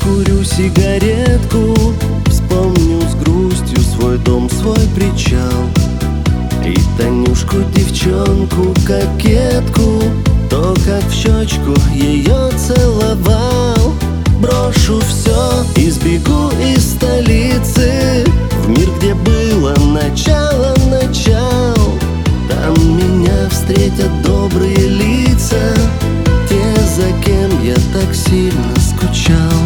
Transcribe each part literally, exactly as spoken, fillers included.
закурю сигаретку, вспомню с грустью свой дом, свой причал. И Танюшку, девчонку, кокетку, то, как в щечку ее целовал. Брошу все и сбегу из столицы в мир, где было начало начал. Там меня встретят добрые лица, те, за кем я так сильно скучал.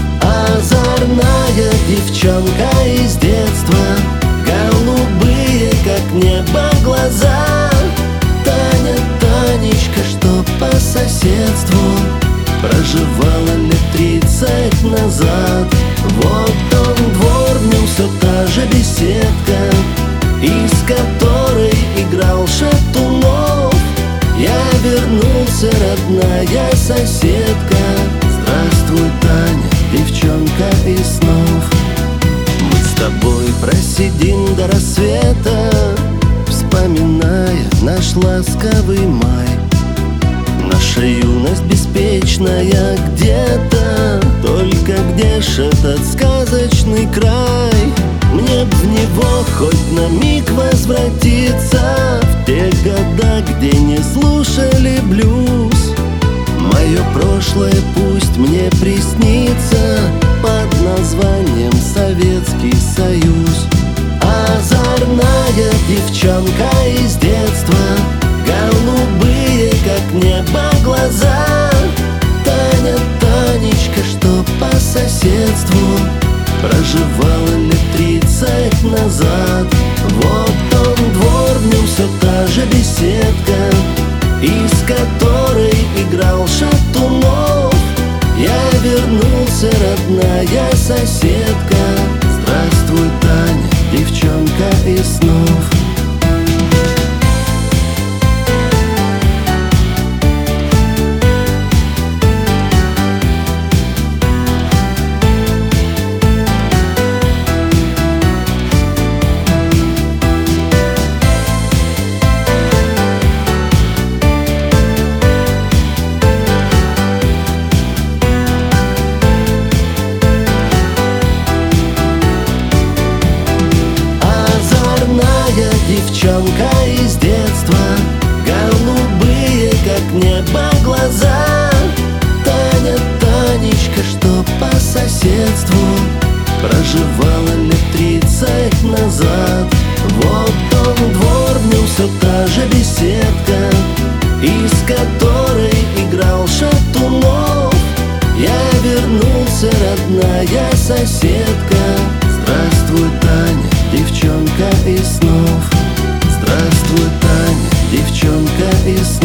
Озорная девчонка из детства, голубые, как небо, глаза. Таня, Танечка, что по соседству проживала лет тридцать назад. Вот он двор, в нем все та же беседка, из которой играл Шатунов. Я вернулся, родная соседка. Здравствуй, Таня, девчонка из снов. Мы с тобой просидим до рассвета, вспоминая наш ласковый май. Наша юность беспечная где-то, только где ж этот сказочный край? Мне б в него хоть на миг возвратиться, в те года, где не слушали блюз. Мое прошлое пусть мне приснится под названием Советский Союз. Озорная девчонка из детства, голубые, как небо, глаза. Таня, Танечка, что по соседству проживала лет тридцать назад. Вот он двор, в нем все та же беседка, из которой играл Шатунов. Я вернулся, родная соседка. Здравствуй, Таня, девчонка из снов. Девчонка из детства, голубые, как небо, глаза. Таня, Танечка, что по соседству проживала лет тридцать назад. Вот он двор, в нем все та же беседка, из которой играл Шатунов. Я вернулся, родная соседка. Здравствуй, Таня, девчонка из снов. Здравствуй, Таня, девчонка из снов.